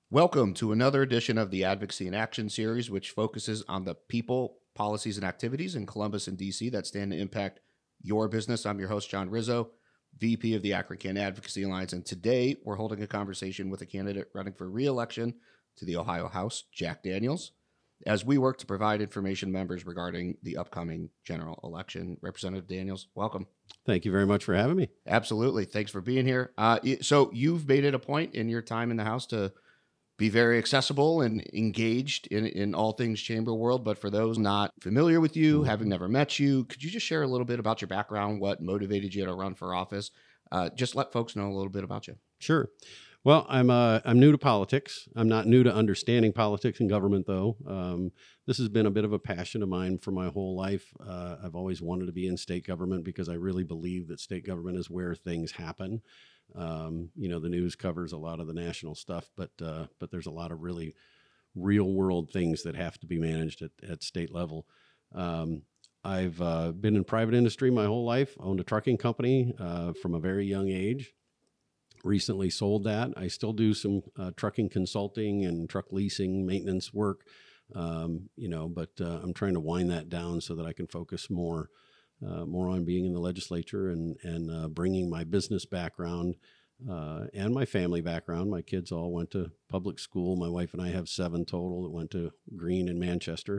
Welcome to another edition of the Advocacy in Action series, which focuses on the people, policies, and activities in Columbus and DC that stand to impact your business. I'm your host, John Rizzo, VP of the Akron Can Advocacy Alliance, and today we're holding a conversation with a candidate running for re-election to the Ohio House, Jack Daniels, as we work to provide information to members regarding the upcoming general election. Representative Daniels, welcome. Thank you very much for having me. Absolutely. Thanks for being here. So you've made it a point in your time in the House to be very accessible and engaged in all things chamber world. But for those not familiar with you, having never met you, could you just share a little bit about your background, what motivated you to run for office? Just let folks know a little bit about you. Sure. Well, I'm new to politics. I'm not new to understanding politics and government, though. This has been a bit of a passion of mine for my whole life. I've always wanted to be in state government because I really believe that state government is where things happen. The news covers a lot of the national stuff, but there's a lot of really real world things that have to be managed at state level. I've been in private industry my whole life, owned a trucking company from a very young age. Recently sold that. I still do some trucking consulting and truck leasing maintenance work, but I'm trying to wind that down so that I can focus more on being in the legislature and bringing my business background and my family background. My kids all went to public school. My wife and I have 7 total that went to Green in Manchester.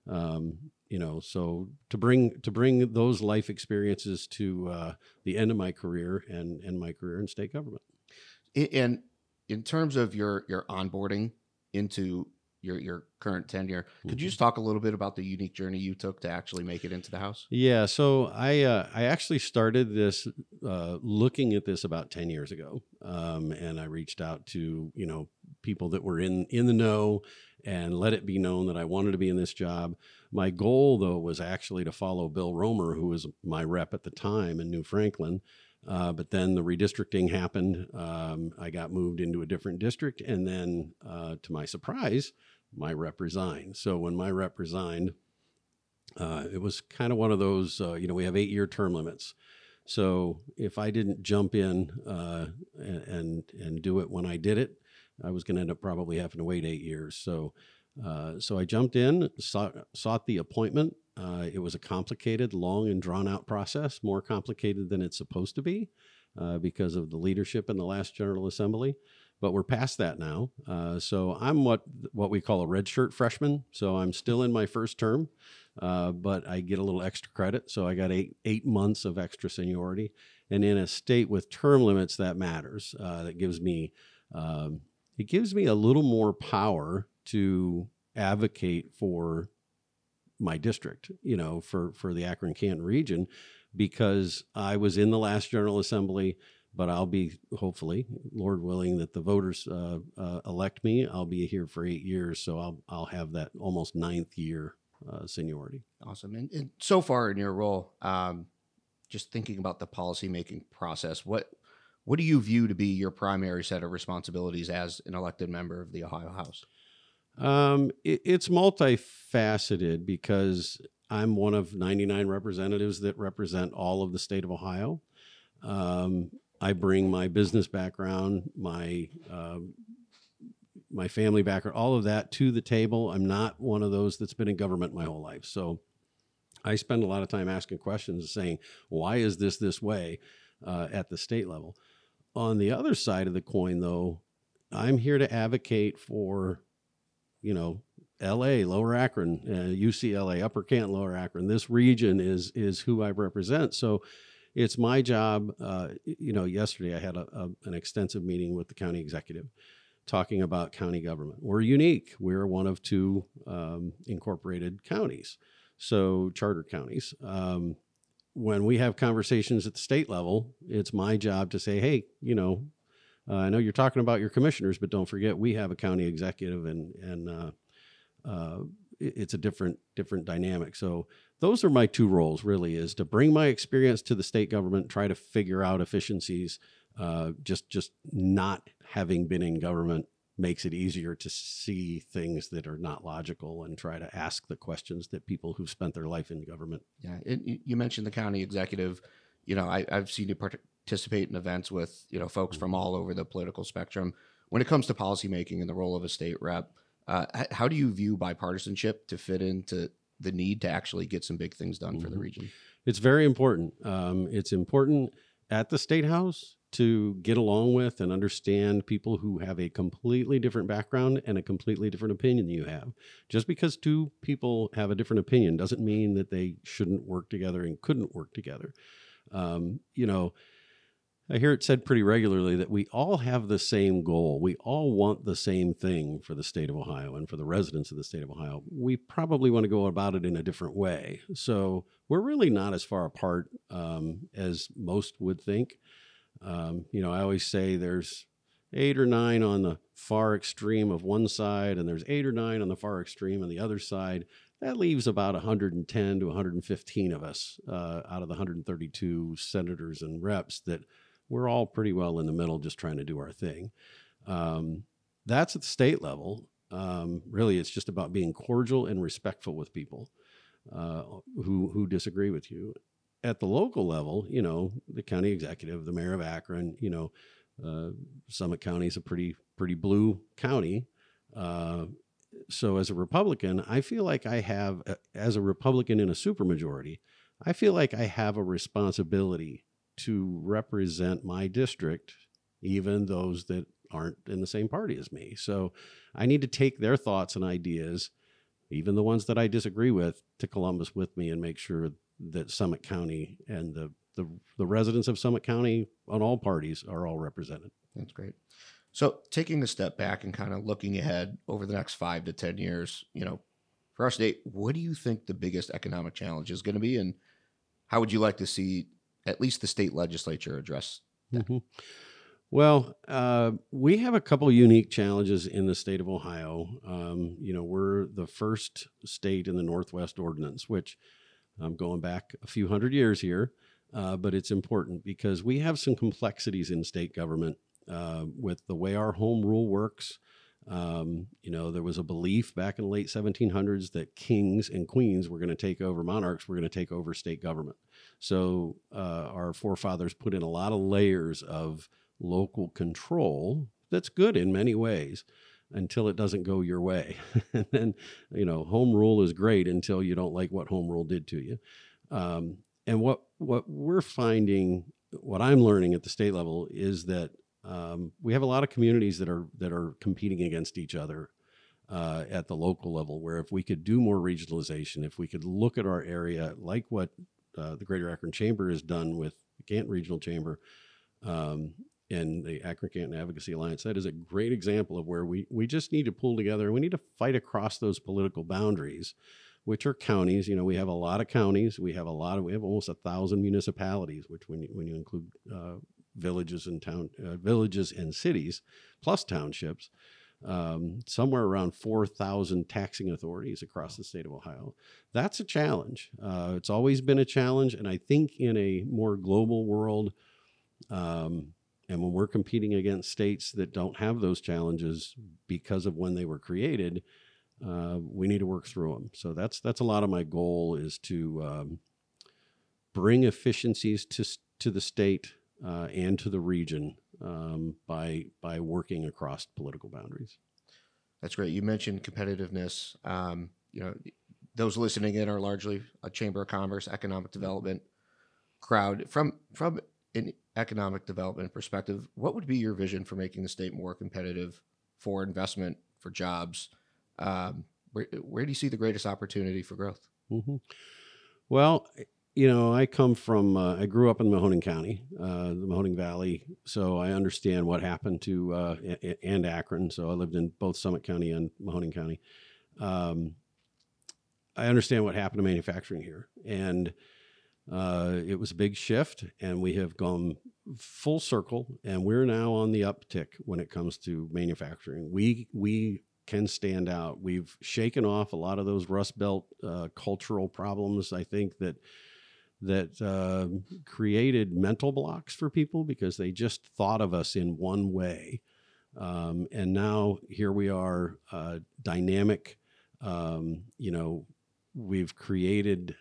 So to bring those life experiences to the end of my career and my career in state government. And in terms of your onboarding into your current tenure, could you just talk a little bit about the unique journey you took to actually make it into the House? Yeah, so I actually started this looking at this about 10 years ago, and I reached out to people that were in the know and let it be known that I wanted to be in this job. My goal, though, was actually to follow Bill Romer, who was my rep at the time in New Franklin. But then the redistricting happened. I got moved into a different district. And then to my surprise, my rep resigned. So when my rep resigned, it was kind of one of those, we have 8-year term limits. So if I didn't jump in and do it when I did it, I was going to end up probably having to wait 8 years. So I jumped in, sought the appointment. It was a complicated, long, and drawn-out process, more complicated than it's supposed to be because of the leadership in the last General Assembly. But we're past that now. So I'm what we call a red shirt freshman. So I'm still in my first term, but I get a little extra credit. So I got eight months of extra seniority. And in a state with term limits, that matters. That gives me a little more power to advocate for my district, for the Akron Canton region, because I was in the last General Assembly, but I'll be, hopefully, Lord willing, that the voters elect me. I'll be here for 8 years, so I'll have that almost 9th year seniority. Awesome. And so far in your role, just thinking about the policymaking process, what do you view to be your primary set of responsibilities as an elected member of the Ohio House? It's multifaceted because I'm one of 99 representatives that represent all of the state of Ohio. I bring my business background, my family background, all of that to the table. I'm not one of those that's been in government my whole life. So I spend a lot of time asking questions saying, why is this way at the state level? On the other side of the coin, though, I'm here to advocate for LA, Lower Akron, UCLA, Upper Canton, Lower Akron. This region is who I represent. So it's my job. Yesterday I had an extensive meeting with the county executive talking about county government. We're unique. We're one of 2 incorporated counties, so charter counties. When we have conversations at the state level, it's my job to say, hey, I know you're talking about your commissioners, but don't forget we have a county executive, and it's a different dynamic. So those are my 2 roles, really, is to bring my experience to the state government, try to figure out efficiencies. Just not having been in government makes it easier to see things that are not logical and try to ask the questions that people who've spent their life in government. Yeah, you mentioned the county executive. I've seen you participate in events with folks from all over the political spectrum. when it comes to policymaking and the role of a state rep, how do you view bipartisanship to fit into the need to actually get some big things done for the region? It's very important. It's important at the State House to get along with and understand people who have a completely different background and a completely different opinion than you have. Just because two people have a different opinion doesn't mean that they shouldn't work together and couldn't work together. You know, I hear it said pretty regularly that we all have the same goal. We all want the same thing for the state of Ohio and for the residents of the state of Ohio. We probably want to go about it in a different way. So we're really not as far apart as most would think. You know, I always say there's 8 or 9 on the far extreme of one side, and there's 8 or 9 on the far extreme on the other side. That leaves about 110 to 115 of us out of the 132 senators and reps that we're all pretty well in the middle, just trying to do our thing. That's at the state level. Really, it's just about being cordial and respectful with people who disagree with you. At the local level, you know, the county executive, the mayor of Akron, you know, Summit County is a pretty blue county. So as a Republican, I feel like I have, as a Republican in a supermajority, I feel like I have a responsibility to represent my district, even those that aren't in the same party as me. So I need to take their thoughts and ideas, even the ones that I disagree with, to Columbus with me and make sure that Summit County and the residents of Summit County on all parties are all represented. That's great. So taking a step back and kind of looking ahead over the next 5 to 10 years, you know, for our state, what do you think the biggest economic challenge is going to be? And how would you like to see at least the state legislature address that? Mm-hmm. Well, we have a couple unique challenges in the state of Ohio. You know, we're the first state in the Northwest Ordinance, which I'm going back a few hundred years here, but it's important because we have some complexities in state government with the way our home rule works. You know, there was a belief back in the late 1700s that kings and queens were going to take over, monarchs were going to take over state government. So our forefathers put in a lot of layers of local control that's good in many ways until it doesn't go your way. And then, you know, home rule is great until you don't like what home rule did to you. And what we're finding, what I'm learning at the state level is that we have a lot of communities that are competing against each other at the local level, where if we could do more regionalization, if we could look at our area like what the Greater Akron Chamber has done with the Canton Regional Chamber and the Akron-Canton Advocacy Alliance, that is a great example of where we just need to pull together. We need to fight across those political boundaries, which are counties. You know, we have a lot of counties. We have almost 1,000 municipalities, which when you include villages and cities, plus townships, somewhere around 4,000 taxing authorities across the state of Ohio. That's a challenge. It's always been a challenge, and I think in a more global world, and when we're competing against states that don't have those challenges because of when they were created, we need to work through them. So that's a lot of my goal, is to bring efficiencies to the state and to the region by working across political boundaries. That's great. You mentioned competitiveness. You know, those listening in are largely a Chamber of Commerce, economic development crowd. From an economic development perspective, what would be your vision for making the state more competitive for investment, for jobs? Where do you see the greatest opportunity for growth? Mm-hmm. Well, you know, I come from, I grew up in Mahoning County, the Mahoning Valley, so I understand what happened to, and Akron. So I lived in both Summit County and Mahoning County. I understand what happened to manufacturing here, and it was a big shift, and we have gone full circle, and we're now on the uptick when it comes to manufacturing. We can stand out. We've shaken off a lot of those Rust Belt cultural problems, I think, that created mental blocks for people because they just thought of us in one way. And now here we are, dynamic. You know, we've created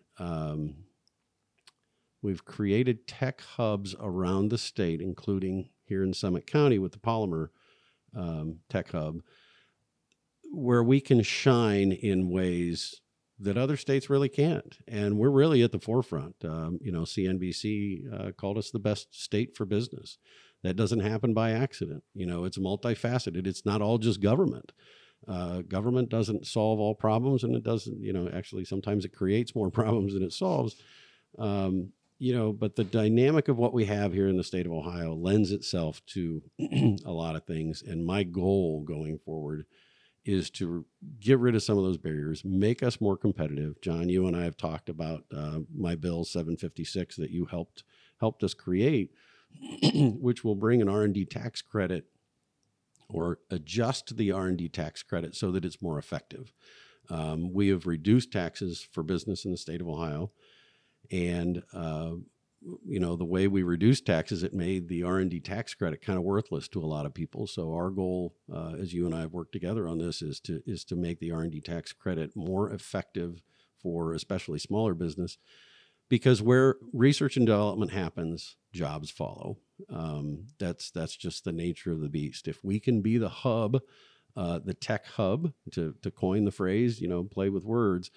tech hubs around the state, including here in Summit County with the polymer tech hub, where we can shine in ways that other states really can't. And we're really at the forefront. CNBC called us the best state for business. That doesn't happen by accident. It's multifaceted. It's not all just government. Government doesn't solve all problems, and it doesn't, actually sometimes it creates more problems than it solves. But the dynamic of what we have here in the state of Ohio lends itself to a lot of things. And my goal going forward is to get rid of some of those barriers, make us more competitive. John, you and I have talked about my bill 756 that you helped us create, which will bring an R&D tax credit or adjust the R&D tax credit so that it's more effective. We have reduced taxes for business in the state of Ohio. And, the way we reduced taxes, it made the R&D tax credit kind of worthless to a lot of people. So our goal, as you and I have worked together on this, is to make the R&D tax credit more effective for especially smaller business, because where research and development happens, jobs follow. That's just the nature of the beast. If we can be the hub, the tech hub, to coin the phrase, play with words,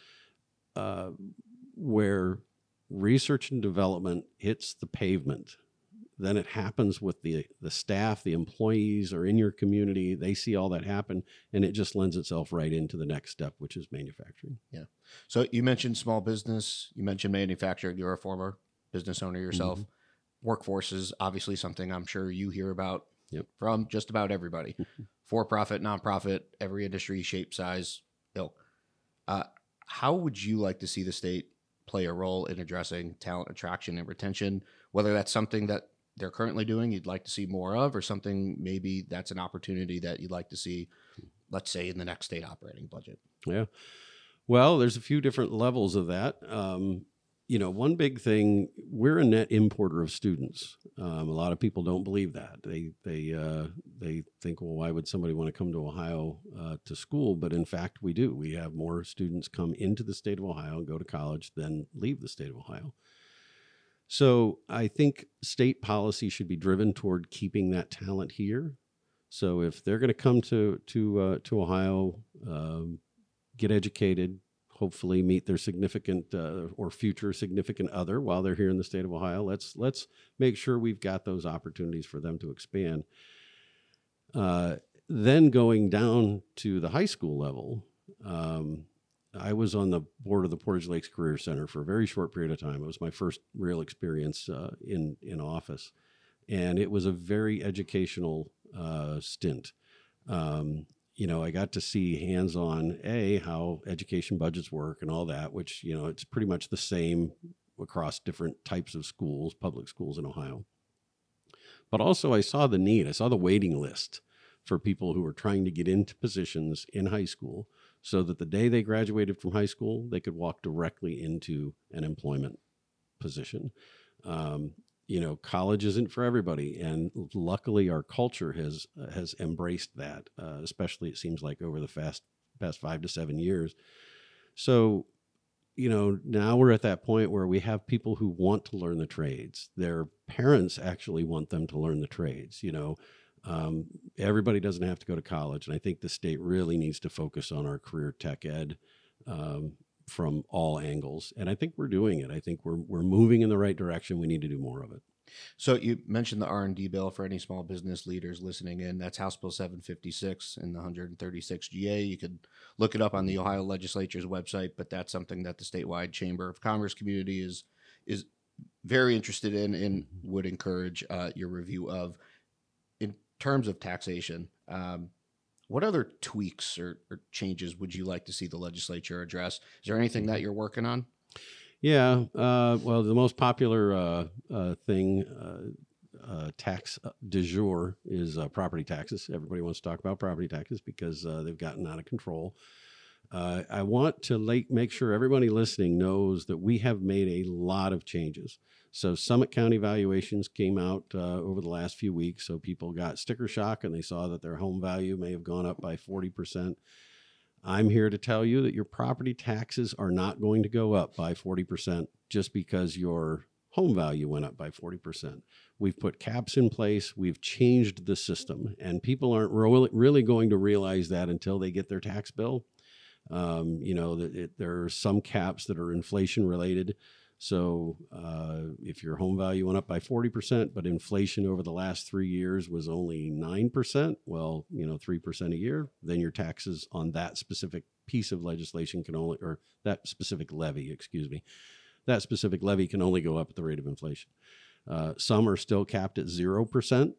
where research and development hits the pavement, then it happens with the staff, the employees are in your community. They see all that happen, and it just lends itself right into the next step, which is manufacturing. Yeah. So you mentioned small business, you mentioned manufacturing. You're a former business owner yourself. Mm-hmm. Workforce is obviously something I'm sure you hear about from just about everybody. For-profit, nonprofit, every industry, shape, size, ilk. How would you like to see the state play a role in addressing talent attraction and retention, whether that's something that they're currently doing you'd like to see more of, or something maybe that's an opportunity that you'd like to see, let's say, in the next state operating budget? Yeah. Well, there's a few different levels of that. One big thing, we're a net importer of students. A lot of people don't believe that. They think, well, why would somebody want to come to Ohio to school? But in fact, we do. We have more students come into the state of Ohio and go to college than leave the state of Ohio. So I think state policy should be driven toward keeping that talent here. So if they're going to come to Ohio, get educated, hopefully meet their significant or future significant other while they're here in the state of Ohio, let's make sure we've got those opportunities for them to expand. Then going down to the high school level, I was on the board of the Portage Lakes Career Center for a very short period of time. It was my first real experience in office, and it was a very educational stint. I got to see hands-on, how education budgets work and all that, which, it's pretty much the same across different types of schools, public schools in Ohio. But also I saw the need. I saw the waiting list for people who were trying to get into positions in high school so that the day they graduated from high school, they could walk directly into an employment position. College isn't for everybody, and luckily our culture has embraced that, especially it seems like over the past 5 to 7 years. So, now we're at that point where we have people who want to learn the trades. Their parents actually want them to learn the trades. Everybody doesn't have to go to college, and I think the state really needs to focus on our career tech ed from all angles. And I think we're doing it. I think we're moving in the right direction. We need to do more of it. So you mentioned the R&D bill. For any small business leaders listening in, that's House Bill 756 in the 136 GA. You could look it up on the Ohio Legislature's website, but that's something that the statewide Chamber of Commerce community is very interested in and would encourage your review of. In terms of taxation, what other tweaks or changes would you like to see the legislature address? Is there anything that you're working on? Yeah. Well, the most popular thing, tax du jour, is property taxes. Everybody wants to talk about property taxes because they've gotten out of control. I want to make sure everybody listening knows that we have made a lot of changes. So Summit County valuations came out over the last few weeks. So people got sticker shock and they saw that their home value may have gone up by 40%. I'm here to tell you that your property taxes are not going to go up by 40% just because your home value went up by 40%. We've put caps in place. We've changed the system, and people aren't really going to realize that until they get their tax bill. There are some caps that are inflation related. So if your home value went up by 40%, but inflation over the last 3 years was only 9%, well, 3% a year, then your taxes on that specific piece of legislation or that specific levy, that specific levy can only go up at the rate of inflation. Some are still capped at 0%.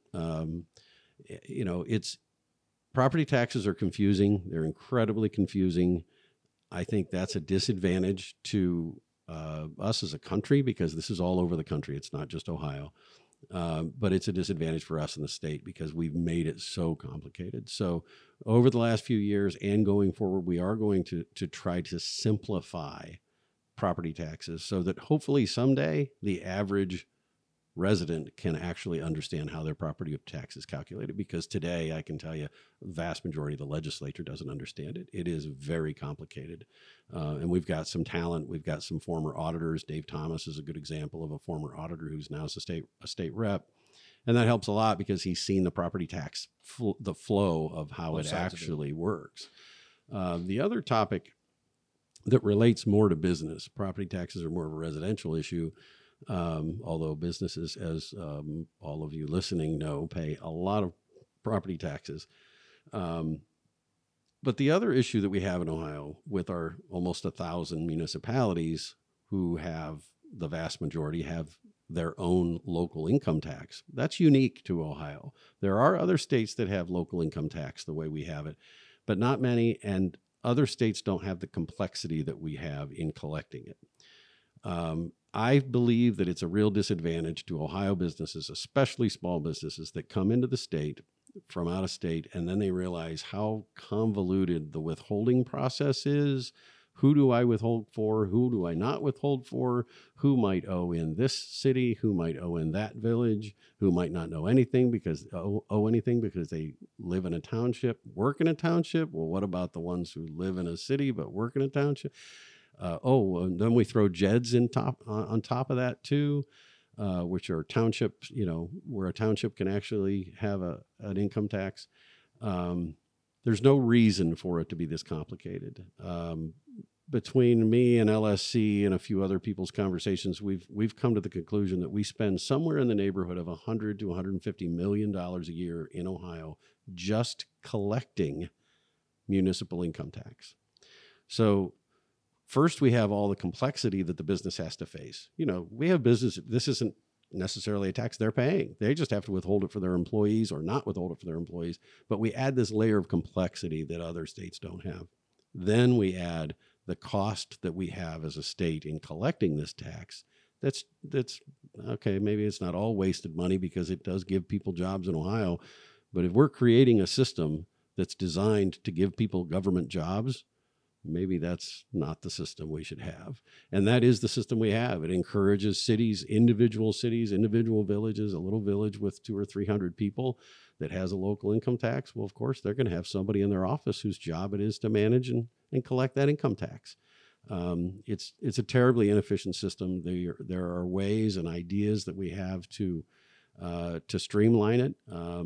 Property taxes are confusing. They're incredibly confusing. I think that's a disadvantage to us as a country, because this is all over the country. It's not just Ohio. But it's a disadvantage for us in the state because we've made it so complicated. So over the last few years and going forward, we are going to try to simplify property taxes so that hopefully someday the average resident can actually understand how their property tax is calculated, because today I can tell you the vast majority of the legislature doesn't understand it. It is very complicated. And we've got some talent. We've got some former auditors. Dave Thomas is a good example of a former auditor who's now a state rep. And that helps a lot because he's seen the property tax, the flow of how it actually works. The other topic that relates more to business, property taxes are more of a residential issue. Although businesses, as all of you listening know, pay a lot of property taxes. But the other issue that we have in Ohio with our almost 1,000 municipalities who have, the vast majority have their own local income tax. That's unique to Ohio. There are other states that have local income tax the way we have it, but not many. And other states don't have the complexity that we have in collecting it. I believe that it's a real disadvantage to Ohio businesses, especially small businesses that come into the state from out of state, and then they realize how convoluted the withholding process is. Who do I withhold for? Who do I not withhold for? Who might owe in this city? Who might owe in that village? Who might not know anything because owe anything because they live in a township, work in a township? Well, what about the ones who live in a city but work in a township? And then we throw JEDs on top of that too, which are townships, where a township can actually have an income tax. There's no reason for it to be this complicated. Between me and LSC and a few other people's conversations, we've come to the conclusion that we spend somewhere in the neighborhood of $100 to $150 million a year in Ohio just collecting municipal income tax. So first, we have all the complexity that the business has to face. We have business. This isn't necessarily a tax they're paying. They just have to withhold it for their employees or not withhold it for their employees. But we add this layer of complexity that other states don't have. Then we add the cost that we have as a state in collecting this tax. That's okay. Maybe it's not all wasted money because it does give people jobs in Ohio. But if we're creating a system that's designed to give people government jobs, maybe that's not the system we should have. And that is the system we have. It encourages individual villages, a little village with 200 or 300 people that has a local income tax. Well, of course, they're going to have somebody in their office whose job it is to manage and collect that income tax. It's a terribly inefficient system. There are ways and ideas that we have to streamline it.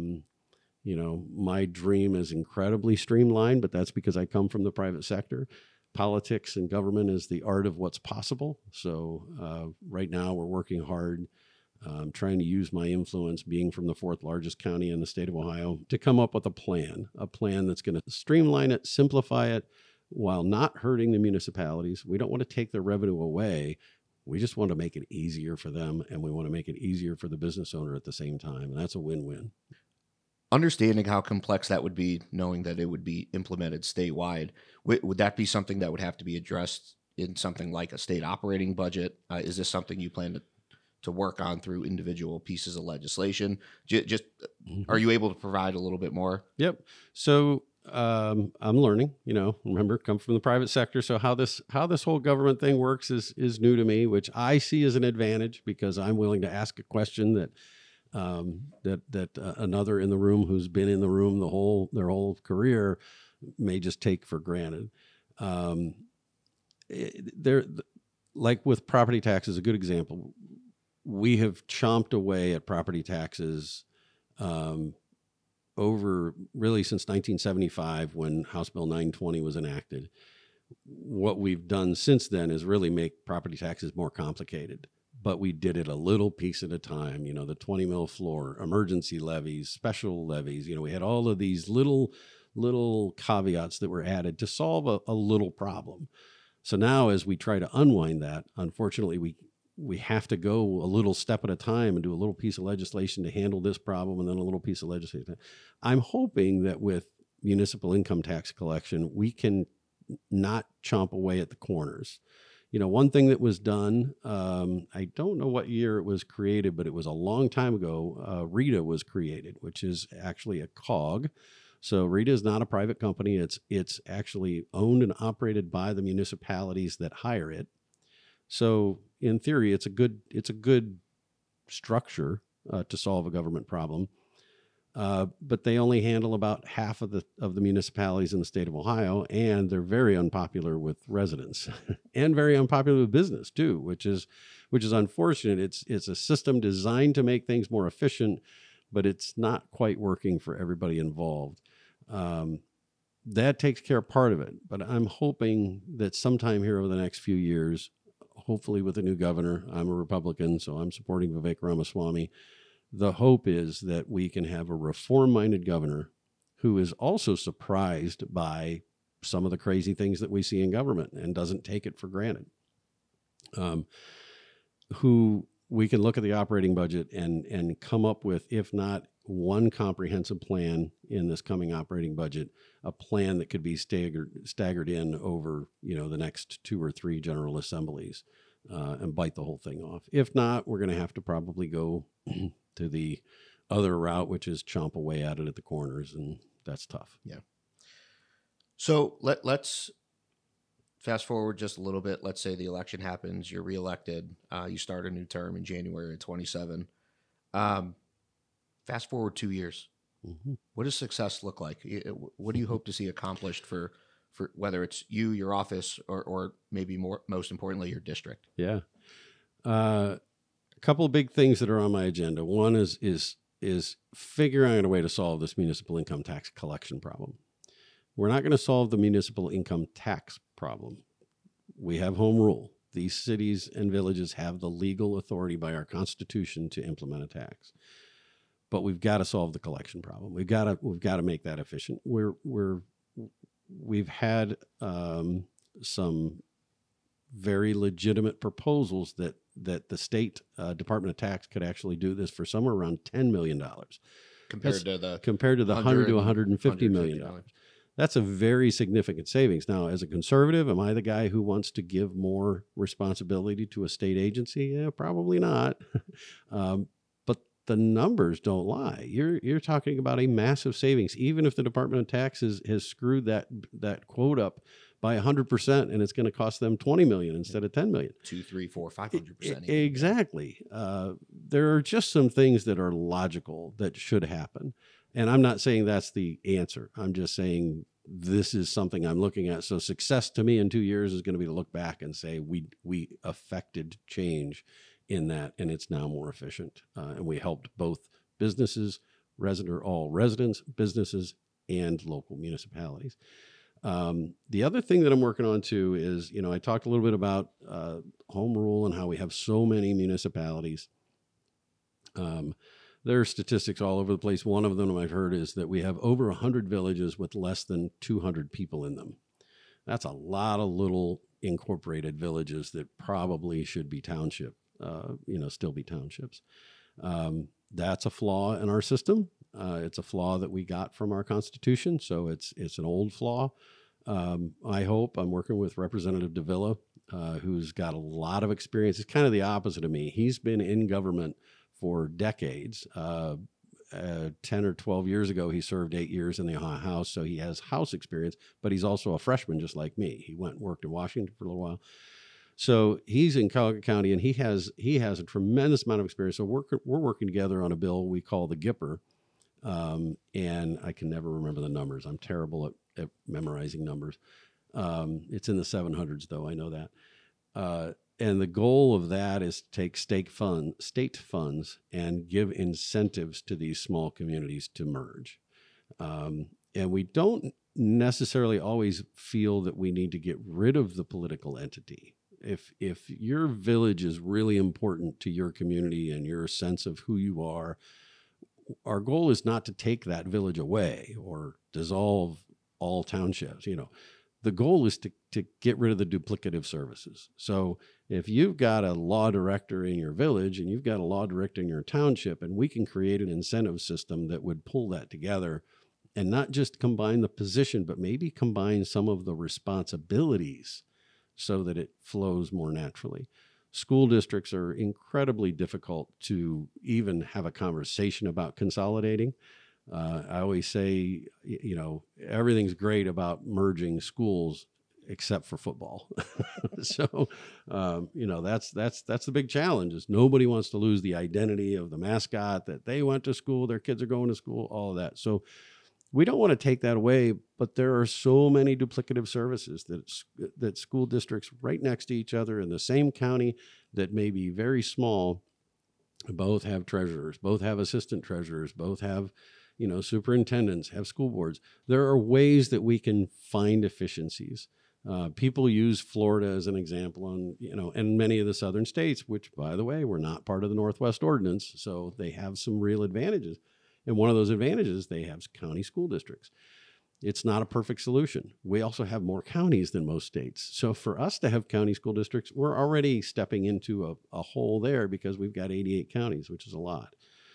My dream is incredibly streamlined, but that's because I come from the private sector. Politics and government is the art of what's possible. So right now we're working hard, trying to use my influence, being from the 4th largest county in the state of Ohio, to come up with a plan that's going to streamline it, simplify it, while not hurting the municipalities. We don't want to take their revenue away. We just want to make it easier for them, and we want to make it easier for the business owner at the same time. And that's a win-win. Understanding how complex that would be, knowing that it would be implemented statewide, would that be something that would have to be addressed in something like a state operating budget? Is this something you plan to work on through individual pieces of legislation? Are you able to provide a little bit more? Yep. So I'm learning. Remember, come from the private sector. So how this whole government thing works is new to me, which I see as an advantage because I'm willing to ask a question that another in the room who's been in the room their whole career may just take for granted. Like with property taxes, a good example. we have chomped away at property taxes over really since 1975 when House Bill 920 was enacted. What we've done since then is really make property taxes more complicated, but we did it a little piece at a time. The 20 mil floor, emergency levies, special levies. We had all of these little caveats that were added to solve a little problem. So now as we try to unwind that, unfortunately, we have to go a little step at a time and do a little piece of legislation to handle this problem and then a little piece of legislation. I'm hoping that with municipal income tax collection, we can not chomp away at the corners. One thing that was done, I don't know what year it was created, but it was a long time ago. RETA was created, which is actually a COG. So RETA is not a private company. It's actually owned and operated by the municipalities that hire it. So in theory, it's a good structure to solve a government problem. But they only handle about half of the municipalities in the state of Ohio, and they're very unpopular with residents and very unpopular with business too, which is unfortunate. It's a system designed to make things more efficient, but it's not quite working for everybody involved. That takes care of part of it, but I'm hoping that sometime here over the next few years, hopefully with a new governor, I'm a Republican, so I'm supporting Vivek Ramaswamy. The hope is that we can have a reform-minded governor who is also surprised by some of the crazy things that we see in government and doesn't take it for granted. Who we can look at the operating budget and come up with, if not one comprehensive plan in this coming operating budget, a plan that could be staggered in over the next 2 or 3 general assemblies and bite the whole thing off. If not, we're going to have to probably go to the other route, which is chomp away at it at the corners, and that's tough. Yeah. So let's fast forward just a little bit. Let's say the election happens, you're reelected, you start a new term in January of 27. Fast forward 2 years. Mm-hmm. What does success look like? What do you hope to see accomplished for whether it's you, your office, or maybe most importantly, your district? Yeah. A couple of big things that are on my agenda. One is figuring out a way to solve this municipal income tax collection problem. We're not going to solve the municipal income tax problem. We have home rule. These cities and villages have the legal authority by our Constitution to implement a tax. But we've got to solve the collection problem. We've got to make that efficient. We've had some very legitimate proposals that the state Department of Tax could actually do this for somewhere around $10 million compared to the $100 to $150 million. That's a very significant savings. Now, as a conservative, am I the guy who wants to give more responsibility to a state agency? Yeah, probably not. But the numbers don't lie. You're talking about a massive savings, even if the Department of Tax has screwed that quote up by 100%, and it's going to cost them $20 million instead of $10 million. 2, 3, 4, 500%. Exactly. There are just some things that are logical that should happen. And I'm not saying that's the answer. I'm just saying this is something I'm looking at. So success to me in 2 years is going to be to look back and say we affected change in that, and it's now more efficient. And we helped both businesses, all residents, businesses, and local municipalities. The other thing that I'm working on too is, I talked a little bit about home rule and how we have so many municipalities. There are statistics all over the place. One of them I've heard is that we have over 100 villages with less than 200 people in them. That's a lot of little incorporated villages that probably should be township, still be townships. That's a flaw in our system. It's a flaw that we got from our Constitution, so it's an old flaw. I hope I'm working with Representative Davila, who's got a lot of experience. It's kind of the opposite of me. He's been in government for decades. 10 or 12 years ago, he served 8 years in the Ohio House, so he has House experience, but he's also a freshman just like me. He went and worked in Washington for a little while. So he's in Cuyahoga County, and he has a tremendous amount of experience. So we're working together on a bill we call the GIPR, and I can never remember the numbers. I'm terrible at memorizing numbers. It's in the 700s, though. I know that. And the goal of that is to take state funds and give incentives to these small communities to merge. And we don't necessarily always feel that we need to get rid of the political entity. If your village is really important to your community and your sense of who you are, our goal is not to take that village away or dissolve all townships. The goal is to get rid of the duplicative services. So if you've got a law director in your village and you've got a law director in your township, and we can create an incentive system that would pull that together and not just combine the position, but maybe combine some of the responsibilities so that it flows more naturally. School districts are incredibly difficult to even have a conversation about consolidating. I always say, everything's great about merging schools except for football. So, that's the big challenge is nobody wants to lose the identity of the mascot, that they went to school, their kids are going to school, all of that. So we don't want to take that away, but there are so many duplicative services that school districts right next to each other in the same county that may be very small, both have treasurers, both have assistant treasurers, both have superintendents, have school boards. There are ways that we can find efficiencies. People use Florida as an example, and many of the southern states, which, by the way, were not part of the Northwest Ordinance, so they have some real advantages. And one of those advantages, they have county school districts. It's not a perfect solution. We also have more counties than most states. So for us to have county school districts, we're already stepping into a hole there because we've got 88 counties, which is a lot.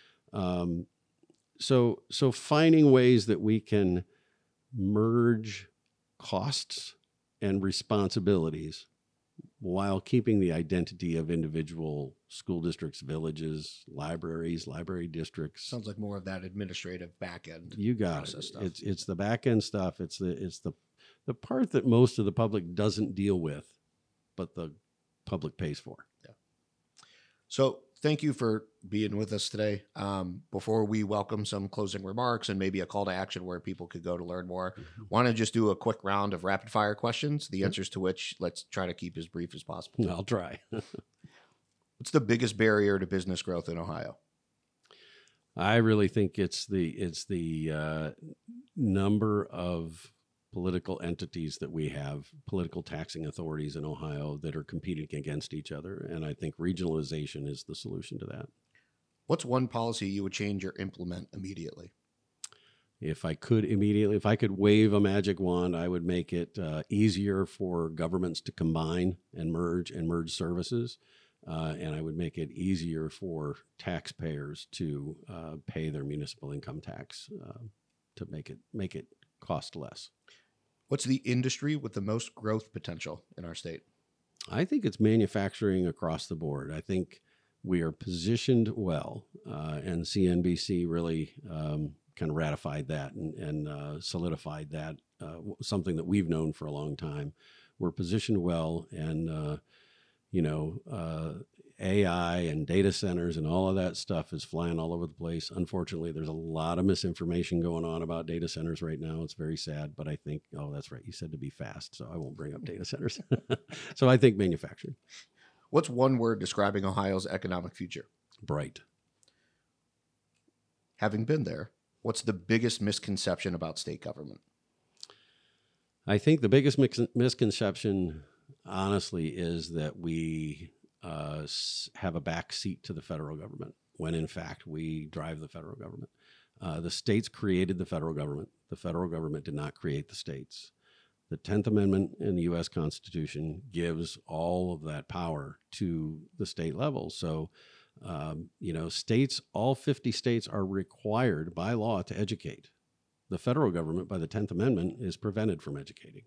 So finding ways that we can merge costs and responsibilities while keeping the identity of individual school districts, villages, libraries, library districts. Sounds like more of that administrative back end. You got it. Stuff. It's the back end stuff. It's the part that most of the public doesn't deal with, but the public pays for. Yeah. So thank you for being with us today. Before we welcome some closing remarks and maybe a call to action where people could go to learn more, want to just do a quick round of rapid fire questions, the answers to which let's try to keep as brief as possible. I'll try. What's the biggest barrier to business growth in Ohio? I really think it's the number of political entities that we have, political taxing authorities in Ohio that are competing against each other. And I think regionalization is the solution to that. What's one policy you would change or implement immediately? If I could wave a magic wand, I would make it easier for governments to combine and merge services. And I would make it easier for taxpayers to pay their municipal income tax to make it cost less. What's the industry with the most growth potential in our state? I think it's manufacturing across the board. I think we are positioned well, and CNBC really kind of ratified that and solidified that, something that we've known for a long time. We're positioned well, and AI and data centers and all of that stuff is flying all over the place. Unfortunately, there's a lot of misinformation going on about data centers right now. It's very sad, but I think, oh, that's right. You said to be fast, so I won't bring up data centers. So I think manufacturing. What's one word describing Ohio's economic future? Bright. Having been there, what's the biggest misconception about state government? I think the biggest misconception, honestly, is that we have a back seat to the federal government, when in fact we drive the federal government. The states created the federal government. The federal government did not create the states. The 10th Amendment in the U.S. Constitution gives all of that power to the state level. So, states, all 50 states are required by law to educate. The federal government, by the 10th Amendment, is prevented from educating.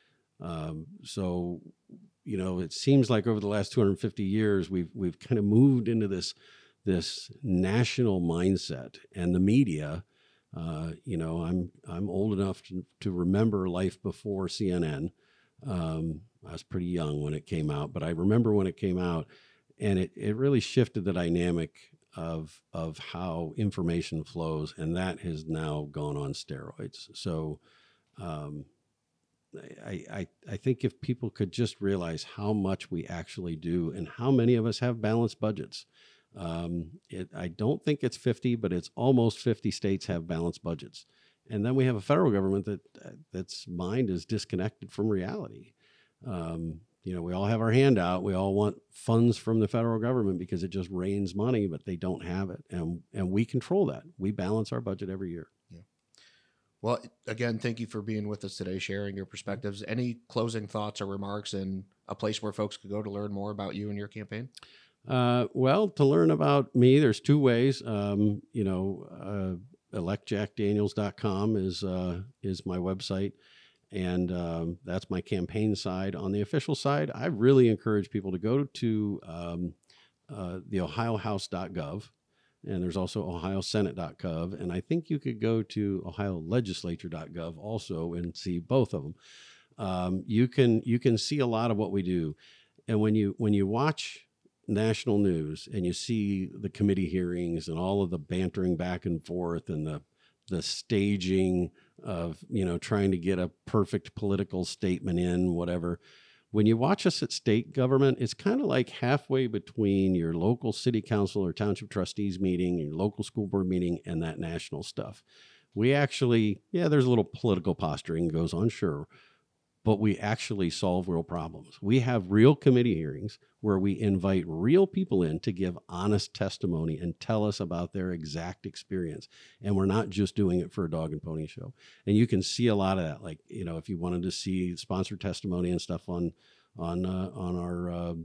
It seems like over the last 250 years, we've kind of moved into this national mindset, and the media. I'm old enough to remember life before CNN. I was pretty young when it came out, but I remember when it came out, and it really shifted the dynamic of how information flows, and that has now gone on steroids. So, I think if people could just realize how much we actually do and how many of us have balanced budgets. I don't think it's 50, but it's almost 50 states have balanced budgets. And then we have a federal government that's mind is disconnected from reality. We all have our hand out. We all want funds from the federal government because it just rains money, but they don't have it. And we control that. We balance our budget every year. Yeah. Well, again, thank you for being with us today, sharing your perspectives. Any closing thoughts or remarks, and a place where folks could go to learn more about you and your campaign? Well, to learn about me, there's two ways. Electjackdaniels.com is my website. And that's my campaign side. On the official side, I really encourage people to go to the ohiohouse.gov, and there's also ohiosenate.gov, and I think you could go to ohiolegislature.gov also and see both of them. You can see a lot of what we do, and when you watch national news and you see the committee hearings and all of the bantering back and forth and the staging of, trying to get a perfect political statement in, whatever. When you watch us at state government, it's kind of like halfway between your local city council or township trustees meeting, your local school board meeting, and that national stuff. We actually, there's a little political posturing goes on, sure, but we actually solve real problems. We have real committee hearings where we invite real people in to give honest testimony and tell us about their exact experience. And we're not just doing it for a dog and pony show. And you can see a lot of that. Like, if you wanted to see sponsored testimony and stuff on our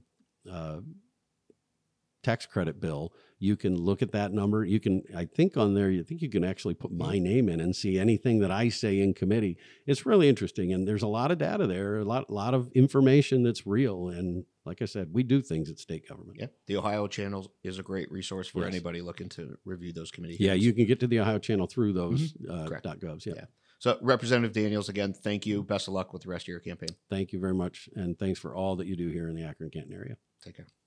tax credit bill, you can look at that number. You can, I think on there, you can actually put my name in and see anything that I say in committee. It's really interesting. And there's a lot of data there, a lot of information that's real. And like I said, we do things at state government. Yeah. The Ohio Channel is a great resource for anybody looking to review those committee hearings. Yeah, you can get to the Ohio Channel through those .govs. Yeah. So Representative Daniels, again, thank you. Best of luck with the rest of your campaign. Thank you very much. And thanks for all that you do here in the Akron-Canton area. Take care.